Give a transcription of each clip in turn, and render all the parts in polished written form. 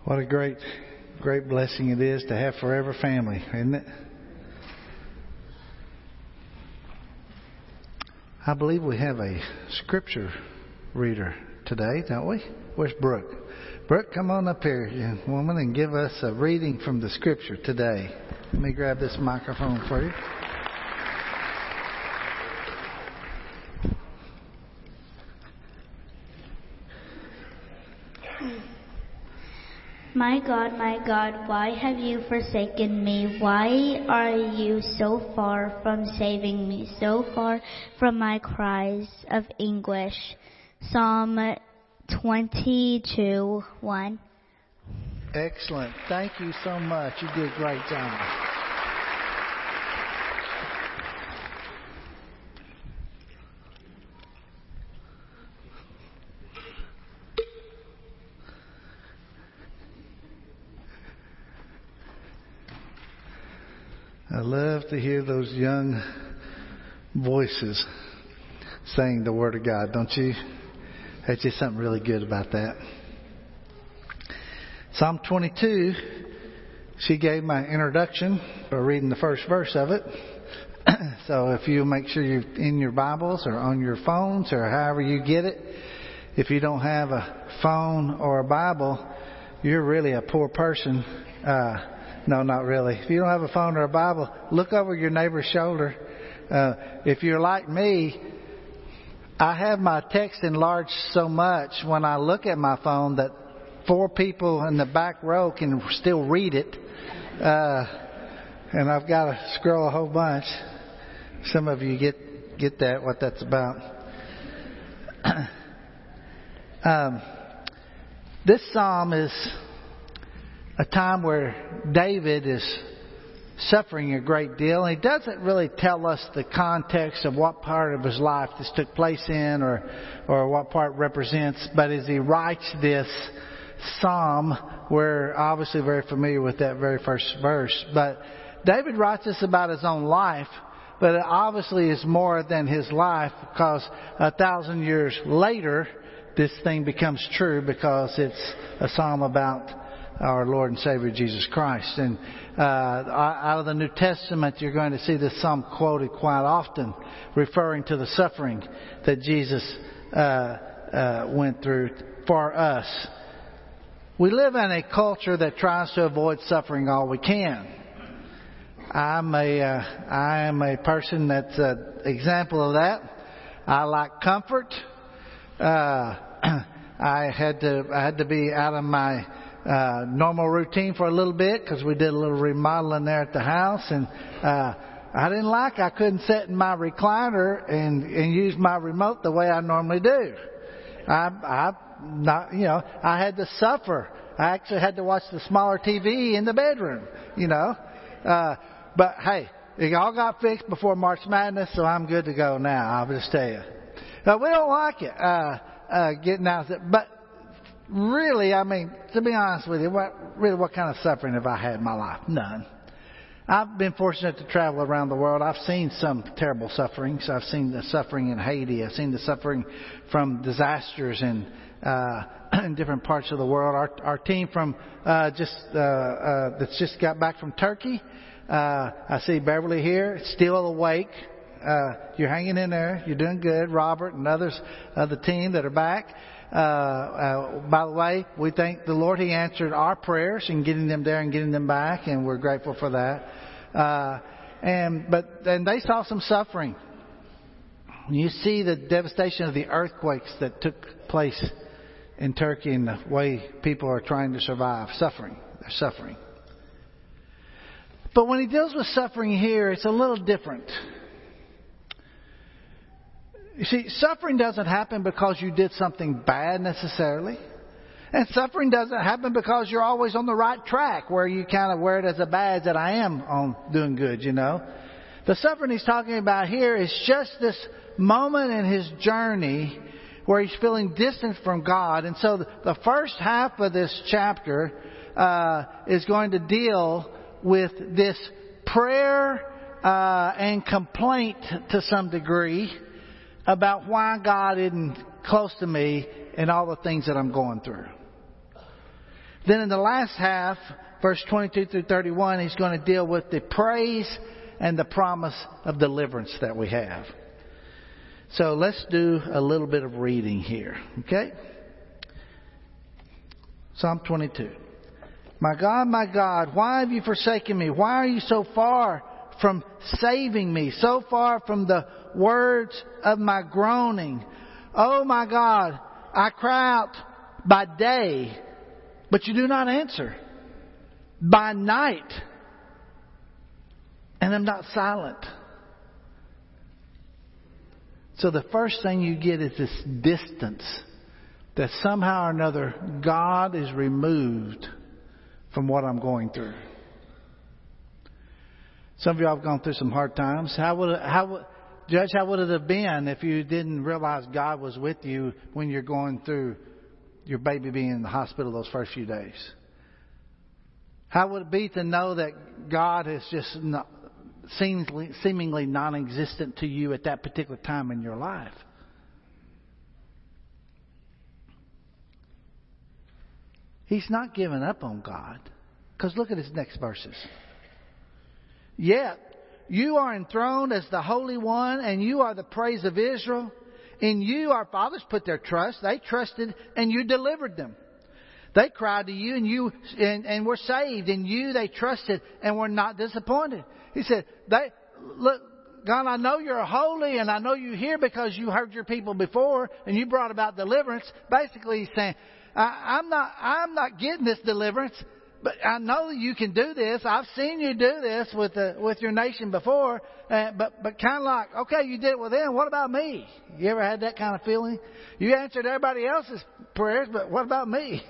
What a great blessing it is to have Forever Family, isn't it? I believe we have a scripture reader today, don't we? Where's Brooke? Brooke, come on up here, young woman, and give us a reading from the scripture today. Let me grab this microphone for you. My God, why have you forsaken me? Why are you so far from saving me, so far from my cries of anguish? Psalm 22:1. Excellent. Thank you so much. You did a great job. I love to hear those young voices saying the Word of God, don't you? That's just something really good about that. Psalm 22, she gave my introduction by reading the first verse of it. So if you make sure you're in your Bibles or on your phones or however you get it, if you don't have a phone or a Bible, you're really a poor person. No, not really. If you don't have a phone or a Bible, look over your neighbor's shoulder. If you're like me, I have my text enlarged so much when I look at my phone that 4 people in the back row can still read it. And I've got to scroll a whole bunch. Some of you get that, what that's about. This psalm is a time where David is suffering a great deal. And he doesn't really tell us the context of what part of his life this took place in or what part represents. But as he writes this psalm, we're obviously very familiar with that very first verse. But David writes this about his own life, but it obviously is more than his life, because 1,000 years later, this thing becomes true because it's a psalm about our Lord and Savior Jesus Christ. And out of the New Testament, you're going to see this psalm quoted quite often, referring to the suffering that Jesus went through for us. We live in a culture that tries to avoid suffering all we can. I am a person that's an example of that. I like comfort. I had to be out of my normal routine for a little bit because we did a little remodeling there at the house, and I couldn't sit in my recliner and use my remote the way I normally do. I had to suffer. I actually had to watch the smaller TV in the bedroom, but hey, it all got fixed before March Madness, so I'm good to go now. I'll just tell you. We don't like it getting out of it, but really, to be honest with you, what kind of suffering have I had in my life? None. I've been fortunate to travel around the world. I've seen some terrible sufferings. I've seen the suffering in Haiti. I've seen the suffering from disasters in different parts of the world. Our team from that's just got back from Turkey. I see Beverly here, still awake. You're hanging in there. You're doing good. Robert and others of the team that are back. By the way, we thank the Lord. He answered our prayers in getting them there and getting them back, and we're grateful for that. And they saw some suffering. You see the devastation of the earthquakes that took place in Turkey and the way people are trying to survive. Suffering. They're suffering. But when he deals with suffering here, it's a little different. You see, suffering doesn't happen because you did something bad necessarily. And suffering doesn't happen because you're always on the right track where you kind of wear it as a badge that I am on doing good, The suffering he's talking about here is just this moment in his journey where he's feeling distant from God. And so the first half of this chapter is going to deal with this prayer and complaint to some degree about why God isn't close to me and all the things that I'm going through. Then in the last half, verse 22 through 31, he's going to deal with the praise and the promise of deliverance that we have. So let's do a little bit of reading here. Okay? Psalm 22. My God, why have you forsaken me? Why are you so far from saving me? So far from the words of my groaning? Oh my God, I cry out by day, but you do not answer. By night, and I'm not silent. So the first thing you get is this distance that somehow or another God is removed from what I'm going through. Some of y'all have gone through some hard times. Judge, how would it have been if you didn't realize God was with you when you're going through your baby being in the hospital those first few days? How would it be to know that God is just seemingly non-existent to you at that particular time in your life? He's not given up on God. Because look at his next verses. Yet you are enthroned as the Holy One, and you are the praise of Israel. In you our fathers put their trust. They trusted, and you delivered them. They cried to you, and were saved. In you they trusted, and were not disappointed. He said, "Look, God, I know you're holy, and I know you hear because you heard your people before, and you brought about deliverance." Basically, he's saying, I'm not getting this deliverance, but I know that you can do this. I've seen you do this with your nation before, but kind of like, okay, you did it with them. What about me? You ever had that kind of feeling? You answered everybody else's prayers, but what about me?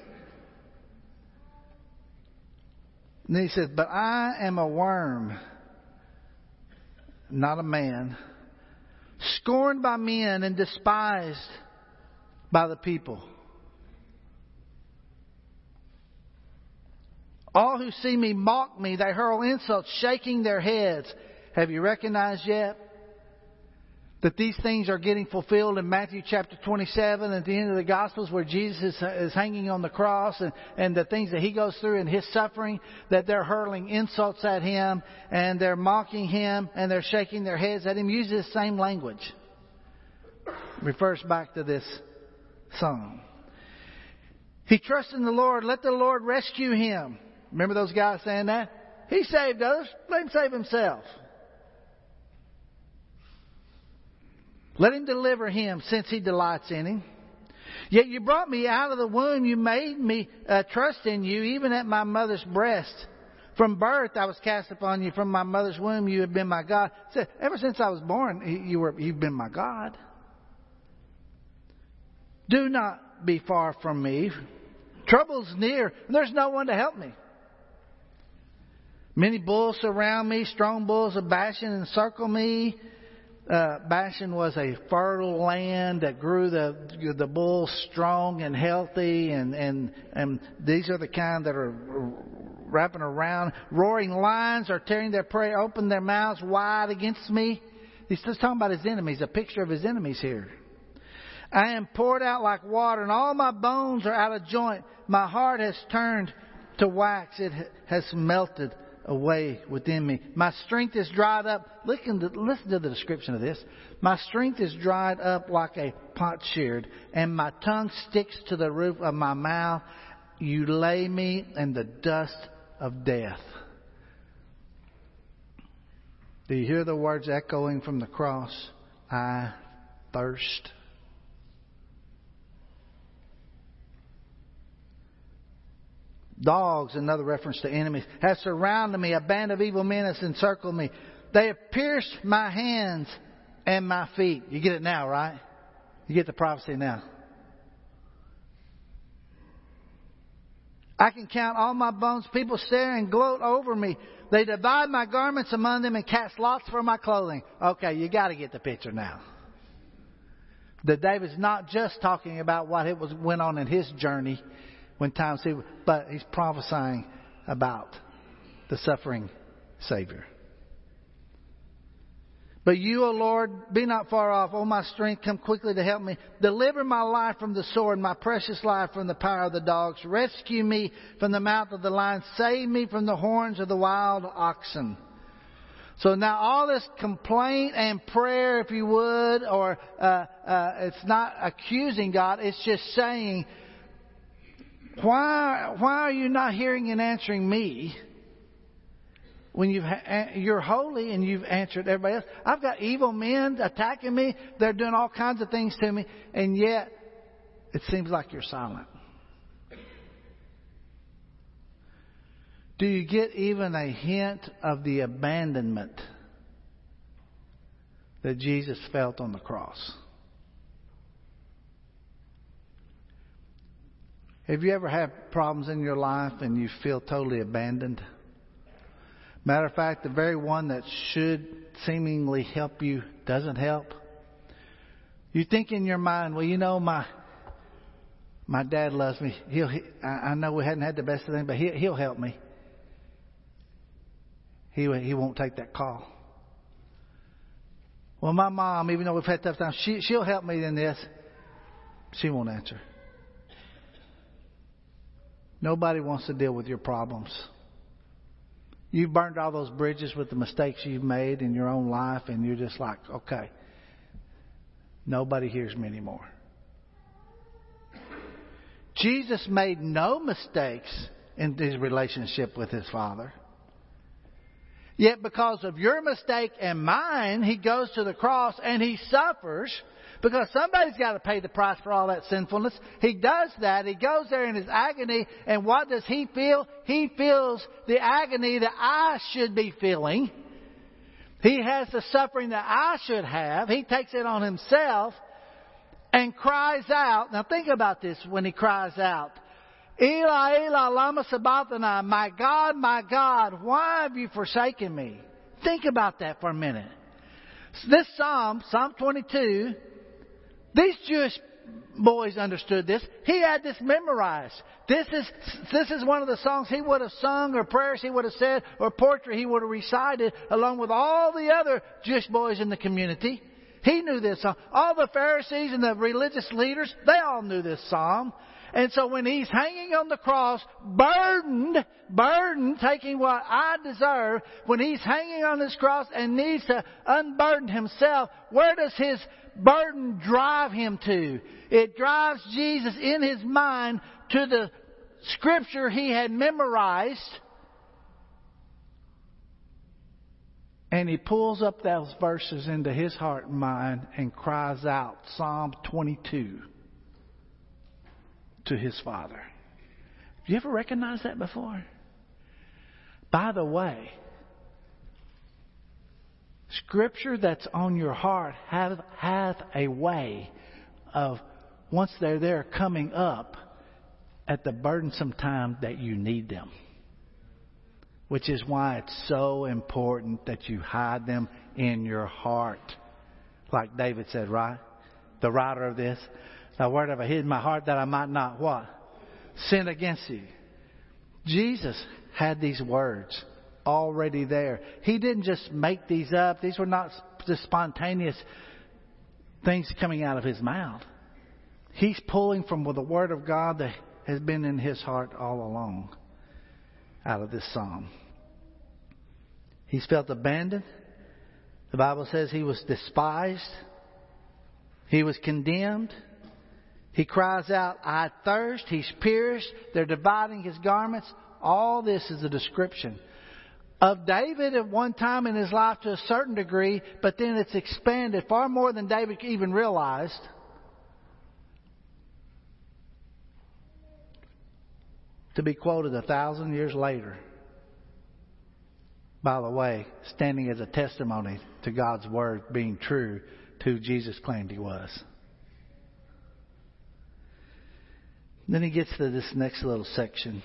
And then he says, "But I am a worm, not a man, scorned by men and despised by the people. All who see me mock me. They hurl insults, shaking their heads." Have you recognized yet that these things are getting fulfilled in Matthew chapter 27 at the end of the Gospels, where Jesus is hanging on the cross, and the things that he goes through in his suffering, that they're hurling insults at him and they're mocking him and they're shaking their heads at him? Uses the same language. Refers back to this psalm. He trusts in the Lord. Let the Lord rescue him. Remember those guys saying that? He saved others. Let him save himself. Let him deliver him, since he delights in him. Yet you brought me out of the womb. You made me trust in you, even at my mother's breast. From birth I was cast upon you. From my mother's womb you have been my God. So, ever since I was born, you've been my God. Do not be far from me. Trouble's near, and there's no one to help me. Many bulls surround me. Strong bulls of Bashan encircle me. Bashan was a fertile land that grew the bulls strong and healthy, and these are the kind that are wrapping around. Roaring lions are tearing their prey, open their mouths wide against me. He's just talking about his enemies, a picture of his enemies here. I am poured out like water, and all my bones are out of joint. My heart has turned to wax. It has melted away within me. My strength is dried up. Listen to the description of this. My strength is dried up like a potsherd, and my tongue sticks to the roof of my mouth. You lay me in the dust of death. Do you hear the words echoing from the cross? I thirst. Dogs, another reference to enemies, have surrounded me. A band of evil men has encircled me. They have pierced my hands and my feet. You get it now, right? You get the prophecy now. I can count all my bones. People stare and gloat over me. They divide my garments among them and cast lots for my clothing. Okay, you got to get the picture now. That David's not just talking about what went on in his journey when times but he's prophesying about the suffering Savior. But you, O Lord, be not far off. O my strength, come quickly to help me. Deliver my life from the sword, my precious life from the power of the dogs. Rescue me from the mouth of the lion. Save me from the horns of the wild oxen. So now all this complaint and prayer, if you would, or it's not accusing God. It's just saying, why are you not hearing and answering me? When you're holy and you've answered everybody else. I've got evil men attacking me. They're doing all kinds of things to me. And yet, it seems like you're silent. Do you get even a hint of the abandonment that Jesus felt on the cross? Have you ever had problems in your life and you feel totally abandoned? Matter of fact, the very one that should seemingly help you doesn't help. You think in your mind, well, you know, my dad loves me. I know we hadn't had the best of things, but he'll help me. He won't take that call. Well, my mom, even though we've had tough times, she'll help me in this. She won't answer. Nobody wants to deal with your problems. You've burned all those bridges with the mistakes you've made in your own life, and you're just like, okay, nobody hears me anymore. Jesus made no mistakes in his relationship with his Father. Yet because of your mistake and mine, he goes to the cross and he suffers. Because somebody's got to pay the price for all that sinfulness. He does that. He goes there in his agony. And what does he feel? He feels the agony that I should be feeling. He has the suffering that I should have. He takes it on himself and cries out. Now think about this when he cries out. Eli, Eli, lama sabachthani. My God, why have you forsaken me? Think about that for a minute. This Psalm 22, these Jewish boys understood this. He had this memorized. This is one of the songs he would have sung, or prayers he would have said, or poetry he would have recited along with all the other Jewish boys in the community. He knew this song. All the Pharisees and the religious leaders, they all knew this psalm. And so when he's hanging on the cross, burdened, taking what I deserve, when he's hanging on this cross and needs to unburden himself, where does his burden drive him to? It drives Jesus in his mind to the scripture he had memorized. And he pulls up those verses into his heart and mind and cries out Psalm 22 to his Father. Have you ever recognized that before? By the way, scripture that's on your heart have a way of, once they're there, coming up at the burdensome time that you need them. Which is why it's so important that you hide them in your heart. Like David said, right? The writer of this. Thy word have I hid in my heart that I might not what? Sin against you. Jesus had these words already there. He didn't just make these up. These were not just spontaneous things coming out of his mouth. He's pulling from the word of God that has been in his heart all along out of this psalm. He's felt abandoned. The Bible says he was despised. He was condemned. He cries out, I thirst. He's pierced. They're dividing his garments. All this is a description of David at one time in his life to a certain degree, but then it's expanded far more than David even realized. To be quoted 1,000 years later. By the way, standing as a testimony to God's word being true to who Jesus claimed he was. Then he gets to this next little section.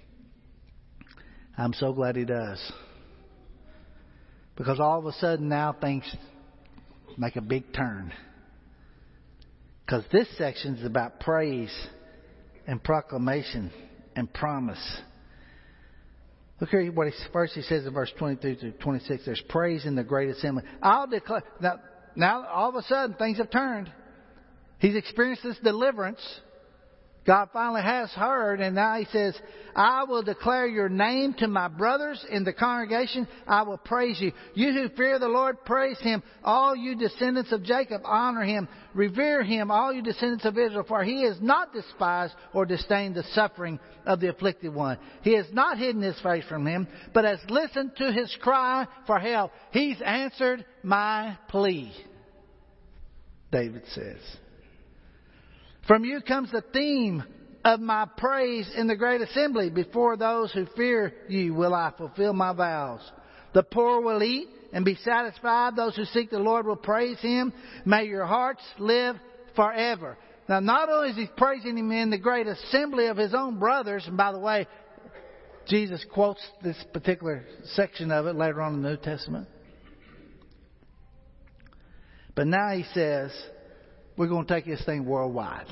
I'm so glad he does. Because all of a sudden now things make a big turn. Because this section is about praise and proclamation and promise. Look here what first he says in verse 22 to 26. There's praise in the great assembly. I'll declare. Now all of a sudden things have turned. He's experienced this deliverance. God finally has heard, and now he says, I will declare your name to my brothers in the congregation. I will praise you. You who fear the Lord, praise Him. All you descendants of Jacob, honor Him. Revere Him, all you descendants of Israel, for He has not despised or disdained the suffering of the afflicted one. He has not hidden His face from him, but has listened to his cry for help. He's answered my plea, David says. From you comes the theme of my praise in the great assembly. Before those who fear you will I fulfill my vows. The poor will eat and be satisfied. Those who seek the Lord will praise Him. May your hearts live forever. Now, not only is He praising Him in the great assembly of His own brothers, and by the way, Jesus quotes this particular section of it later on in the New Testament. But now He says, we're going to take this thing worldwide.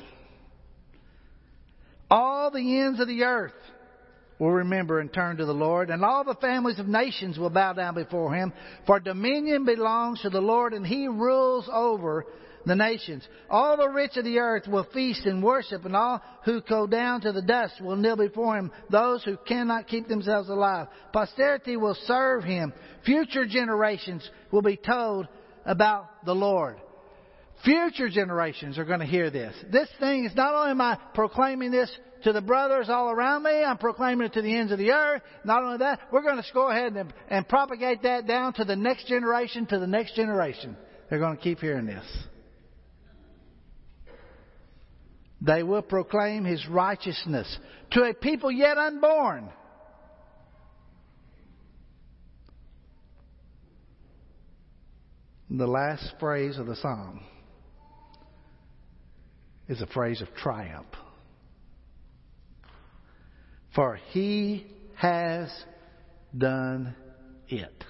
All the ends of the earth will remember and turn to the Lord, and all the families of nations will bow down before Him. For dominion belongs to the Lord, and He rules over the nations. All the rich of the earth will feast and worship, and all who go down to the dust will kneel before Him, those who cannot keep themselves alive. Posterity will serve Him. Future generations will be told about the Lord. Future generations are going to hear this. This thing is not only am I proclaiming this to the brothers all around me, I'm proclaiming it to the ends of the earth. Not only that, we're going to go ahead and propagate that down to the next generation, to the next generation. They're going to keep hearing this. They will proclaim His righteousness to a people yet unborn. The last phrase of the psalm is a phrase of triumph. For He has done it.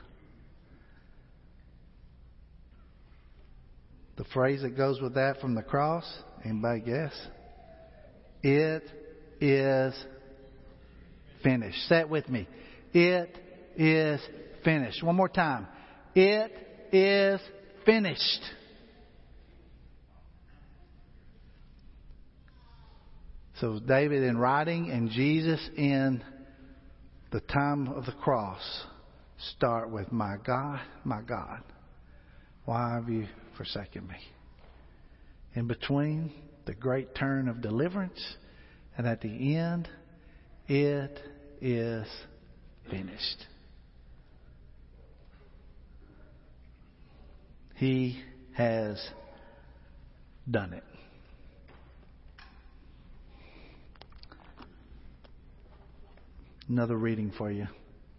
The phrase that goes with that from the cross, anybody guess? It is finished. Say it with me. It is finished. One more time. It is finished. So David in writing and Jesus in the time of the cross start with, my God, why have you forsaken me? In between, the great turn of deliverance, and at the end, it is finished. He has done it. Another reading for you.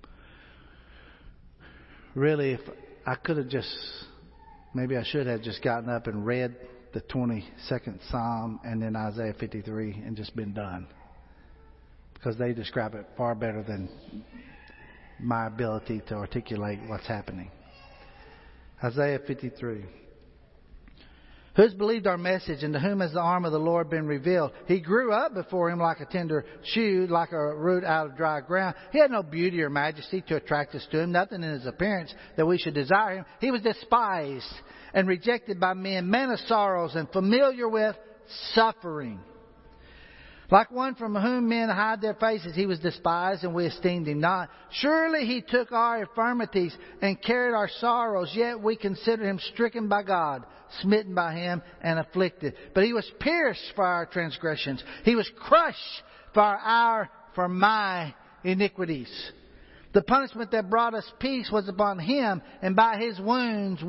Really, if I could have maybe I should have just gotten up and read the 22nd Psalm and then Isaiah 53 and just been done. Because they describe it far better than my ability to articulate what's happening. Isaiah 53. Who has believed our message, and to whom has the arm of the Lord been revealed? He grew up before Him like a tender shoot, like a root out of dry ground. He had no beauty or majesty to attract us to Him, nothing in His appearance that we should desire Him. He was despised and rejected by men, man of sorrows and familiar with suffering. Like one from whom men hide their faces, He was despised, and we esteemed Him not. Surely He took our infirmities and carried our sorrows, yet we consider Him stricken by God, smitten by Him, and afflicted. But He was pierced for our transgressions. He was crushed for my iniquities. The punishment that brought us peace was upon Him, and by His wounds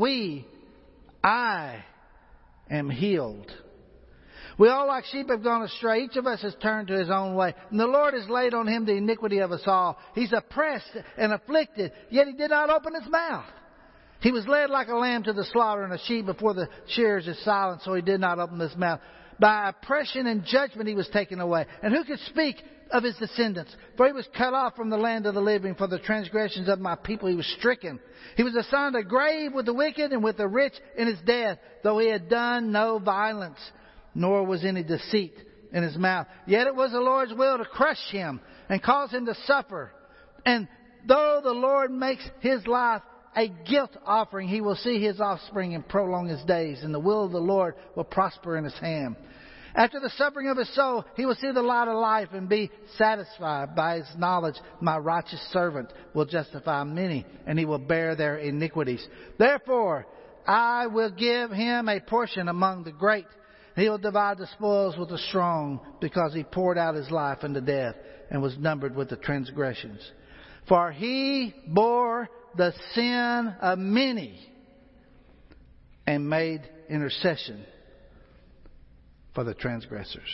I am healed. We all like sheep have gone astray. Each of us has turned to his own way. And the Lord has laid on Him the iniquity of us all. He's oppressed and afflicted, yet He did not open His mouth. He was led like a lamb to the slaughter, and a sheep before the shearers is silent, so He did not open His mouth. By oppression and judgment He was taken away. And who could speak of His descendants? For He was cut off from the land of the living. For the transgressions of my people He was stricken. He was assigned a grave with the wicked and with the rich in His death, though He had done no violence, nor was any deceit in His mouth. Yet it was the Lord's will to crush Him and cause Him to suffer. And though the Lord makes his life a guilt offering, he will see his offspring and prolong his days, and the will of the Lord will prosper in his hand. After the suffering of his soul, he will see the light of life and be satisfied. By his knowledge, my righteous servant will justify many, and he will bear their iniquities. Therefore, I will give him a portion among the great. He will divide the spoils with the strong, because he poured out his life unto death and was numbered with the transgressions. For he bore the sin of many and made intercession for the transgressors.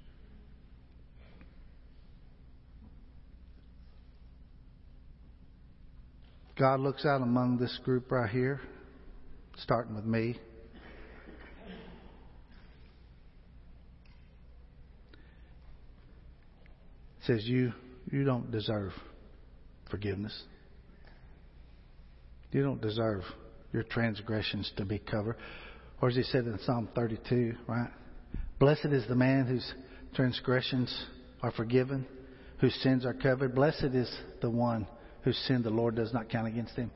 God looks out among this group right here, starting with me. Says you don't deserve forgiveness. You don't deserve your transgressions to be covered. Or as he said in Psalm 32, right? Blessed is the man whose transgressions are forgiven, whose sins are covered. Blessed is the one whose sin the Lord does not count against him.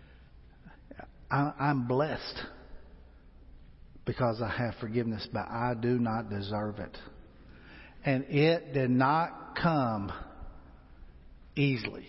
I'm blessed because I have forgiveness, but I do not deserve it. And it did not come easily.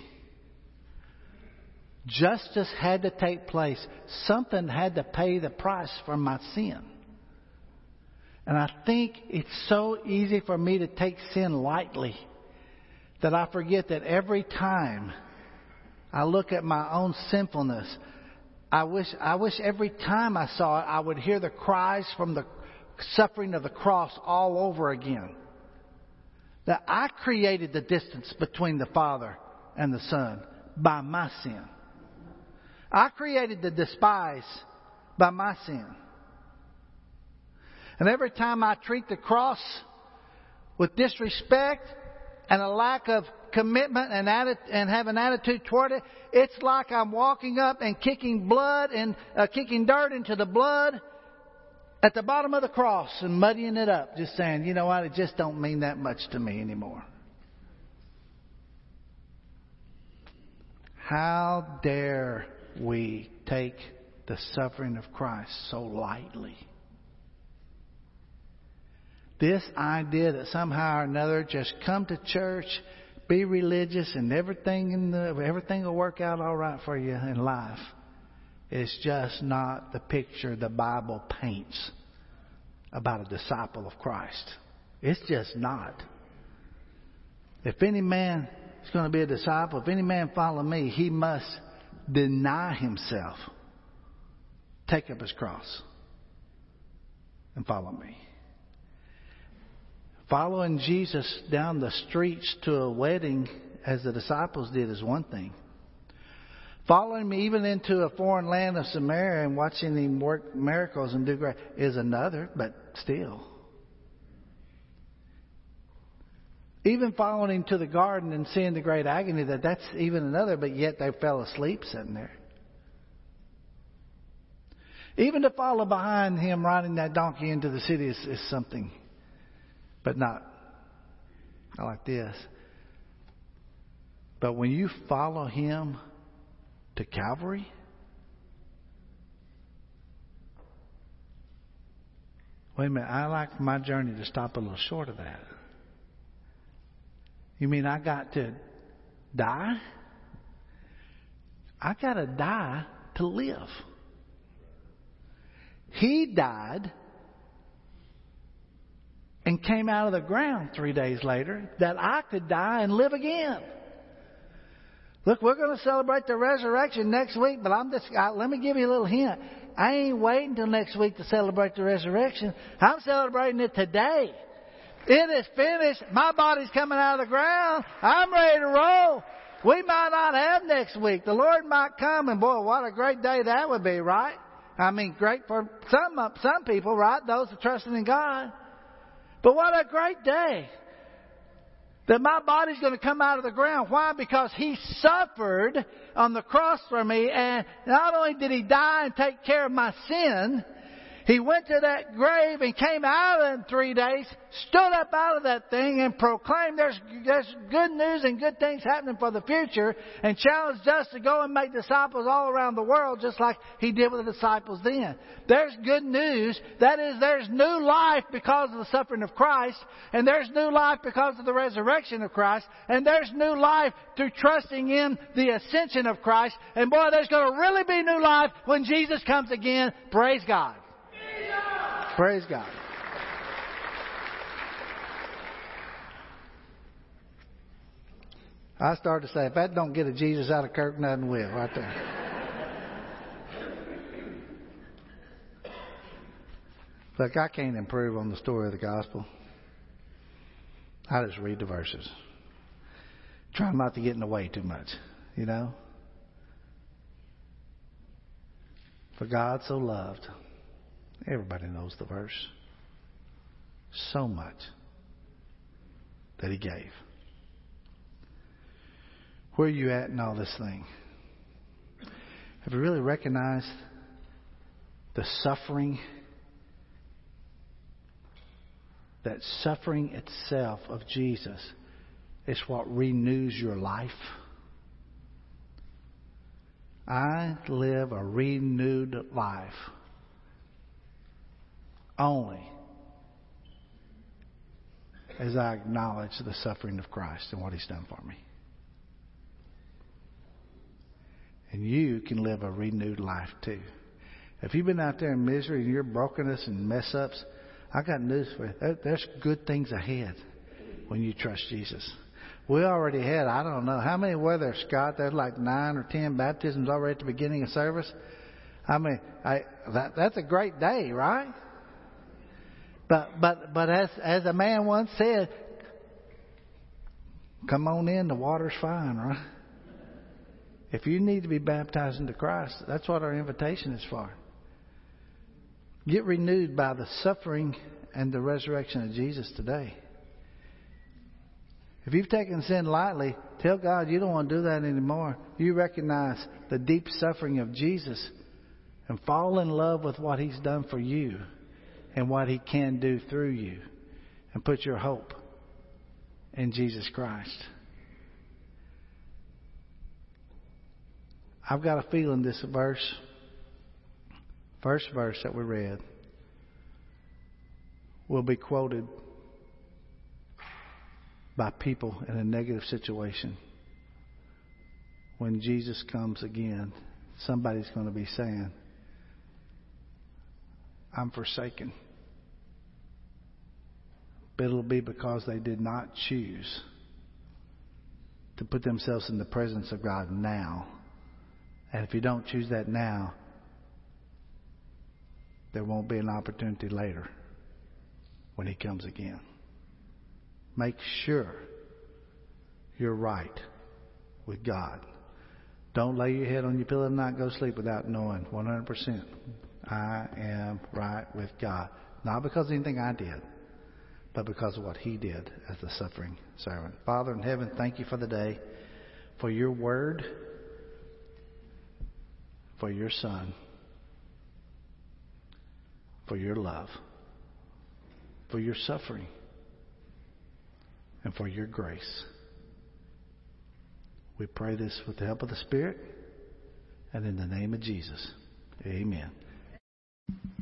Justice had to take place. Something had to pay the price for my sin. And I think it's so easy for me to take sin lightly that I forget that every time I look at my own sinfulness, I wish every time I saw it, I would hear the cries from the suffering of the cross all over again. That I created the distance between the Father and the Son by my sin. I created the despise by my sin. And every time I treat the cross with disrespect and a lack of commitment and have an attitude toward it, it's like I'm walking up and kicking blood and kicking dirt into the blood at the bottom of the cross and muddying it up, just saying, you know what, it just don't mean that much to me anymore. How dare we take the suffering of Christ so lightly? This idea that somehow or another just come to church, be religious, and everything will work out all right for you in life is just not the picture the Bible paints about a disciple of Christ. It's just not. If any man is going to be a disciple, if any man follow me, he must deny himself, take up his cross, and follow me. Following Jesus down the streets to a wedding, as the disciples did, is one thing. Following me even into a foreign land of Samaria and watching him work miracles and do great is another, but still. Even following him to the garden and seeing the great agony, that's even another, but yet they fell asleep sitting there. Even to follow behind him riding that donkey into the city is something, but not like this. But when you follow him to Calvary, wait a minute, I like my journey to stop a little short of that. You mean I got to die? I got to die to live. He died and came out of the ground 3 days later that I could die and live again. Look, we're going to celebrate the resurrection next week, but let me give you a little hint. I ain't waiting till next week to celebrate the resurrection. I'm celebrating it today. It is finished. My body's coming out of the ground. I'm ready to roll. We might not have next week. The Lord might come, and boy, what a great day that would be, right? I mean, great for some people, right? Those that are trusting in God. But what a great day that my body's going to come out of the ground. Why? Because He suffered on the cross for me, and not only did He die and take care of my sin, He went to that grave and came out of it in 3 days, stood up out of that thing and proclaimed there's good news and good things happening for the future, and challenged us to go and make disciples all around the world just like He did with the disciples then. There's good news. That is, there's new life because of the suffering of Christ, and there's new life because of the resurrection of Christ, and there's new life through trusting in the ascension of Christ. And boy, there's going to really be new life when Jesus comes again. Praise God. Praise God. I started to say, if that don't get a Jesus out of Kirk, nothing will, right there. Look, I can't improve on the story of the gospel. I just read the verses. Try not to get in the way too much, you know. For God so loved. Everybody knows the verse. So much that He gave. Where are you at in all this thing? Have you really recognized the suffering? That suffering itself of Jesus is what renews your life. I live a renewed life only as I acknowledge the suffering of Christ and what He's done for me. And you can live a renewed life too. If you've been out there in misery and your brokenness and mess ups, I got news for you. There's good things ahead when you trust Jesus. We already had, I don't know, how many were there, Scott? There's like 9 or 10 baptisms already at the beginning of service. I mean, that's a great day, right? But as a man once said, come on in, the water's fine, right? If you need to be baptized into Christ, that's what our invitation is for. Get renewed by the suffering and the resurrection of Jesus today. If you've taken sin lightly, tell God you don't want to do that anymore. You recognize the deep suffering of Jesus and fall in love with what He's done for you and what He can do through you, and put your hope in Jesus Christ. I've got a feeling this first verse that we read, will be quoted by people in a negative situation. When Jesus comes again, somebody's going to be saying, I'm forsaken. But it'll be because they did not choose to put themselves in the presence of God now. And if you don't choose that now, there won't be an opportunity later when He comes again. Make sure you're right with God. Don't lay your head on your pillow and not go to sleep without knowing 100% I am right with God. Not because of anything I did, but because of what He did as the suffering servant. Father in heaven, thank You for the day, for Your word, for Your Son, for Your love, for Your suffering, and for Your grace. We pray this with the help of the Spirit and in the name of Jesus. Amen.